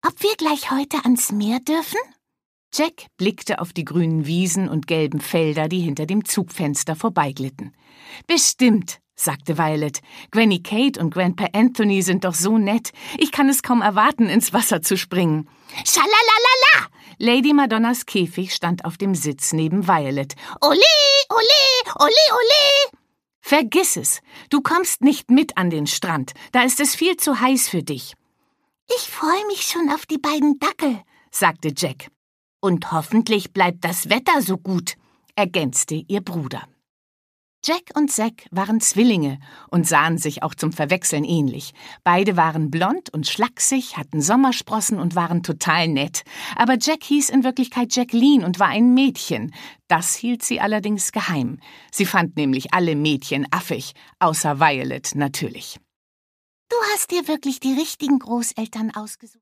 ob wir gleich heute ans Meer dürfen? Jack blickte auf die grünen Wiesen und gelben Felder, die hinter dem Zugfenster vorbeiglitten. »Bestimmt«, sagte Violet. »Granny Kate und Grandpa Anthony sind doch so nett. Ich kann es kaum erwarten, ins Wasser zu springen.« »Schalalalala!« Lady Madonnas Käfig stand auf dem Sitz neben Violet. »Ole, ole, ole, ole!« »Vergiss es! Du kommst nicht mit an den Strand. Da ist es viel zu heiß für dich.« »Ich freue mich schon auf die beiden Dackel«, sagte Jack. »Und hoffentlich bleibt das Wetter so gut«, ergänzte ihr Bruder. Jack und Zack waren Zwillinge und sahen sich auch zum Verwechseln ähnlich. Beide waren blond und schlaksig, hatten Sommersprossen und waren total nett. Aber Jack hieß in Wirklichkeit Jacqueline und war ein Mädchen. Das hielt sie allerdings geheim. Sie fand nämlich alle Mädchen affig, außer Violet natürlich. »Du hast dir wirklich die richtigen Großeltern ausgesucht.«